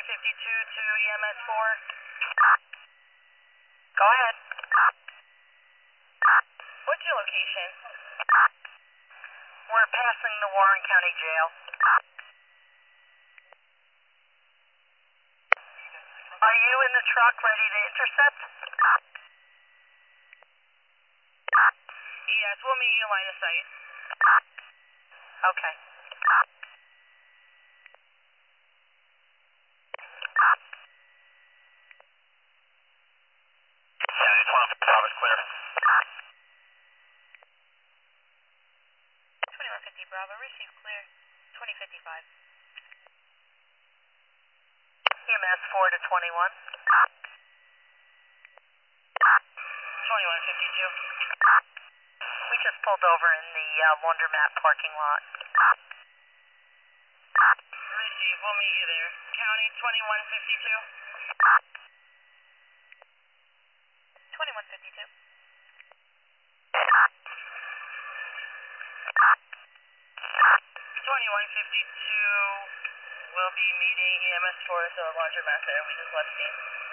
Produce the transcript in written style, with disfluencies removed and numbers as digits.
to EMS 4. Go ahead. What's your location? We're passing the Warren County Jail. Are you in the truck ready to intercept? Yes, we'll meet you line of sight. Okay. Yeah, it's 1 clear. 2150 Bravo, receive clear. 2055. EMS 4 to 21. 2152. We just pulled over in the Laundromat parking lot. Receive, we'll meet you there. County 2152. 2152. 2152 will be meeting EMS 4 at the Laundromat there. We just left scene.